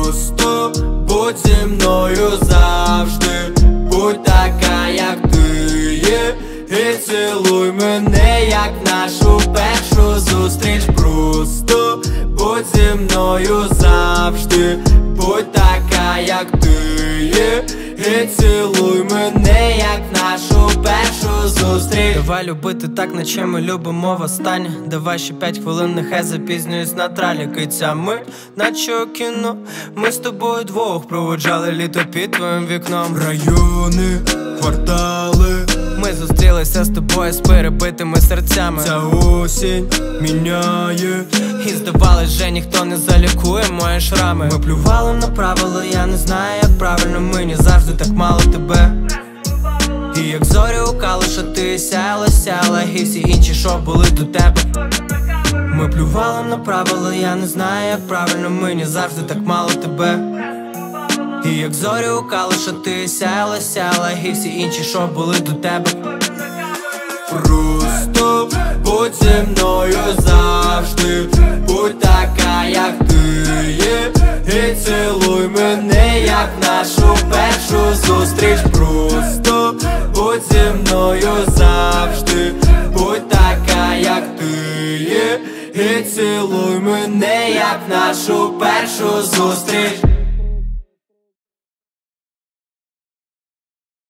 Просто будь зі мною завжди, будь така, як ти є, і цілуй мене, як нашу першу зустріч. Просто будь зі мною завжди, будь така, як ти є, і цілуй мене, як нашу першу зустріч. Давай любити так, наче ми любимо востаннє. Давай ще 5 хвилин, нехай запізнююсь на тралі. Киця мить, наче у кіно. Ми з тобою двох проводжали літо під твоїм вікном. Райони, квартали, ми зустрілися з тобою з перебитими серцями. ця осінь міняє, і здавалось, вже ніхто не залікує мої шрами. Ми плювали на правила, я не знаю, як правильно. Мені завжди так мало тебе. І як зорі у калиша ти сяяла, і всі інші, що були до тебе. Ми плювали на правила, я не знаю, як правильно. Мені завжди так мало тебе. І як зорі у калиша ти сяяла, і всі інші, що були до тебе. Просто будь зі мною завжди, будь така, як ти є, і цілуй мене, як нашу першу зустріч. Просто будь зі мною завжди, будь така, як ти є, і цілуй мене, як нашу першу зустріч.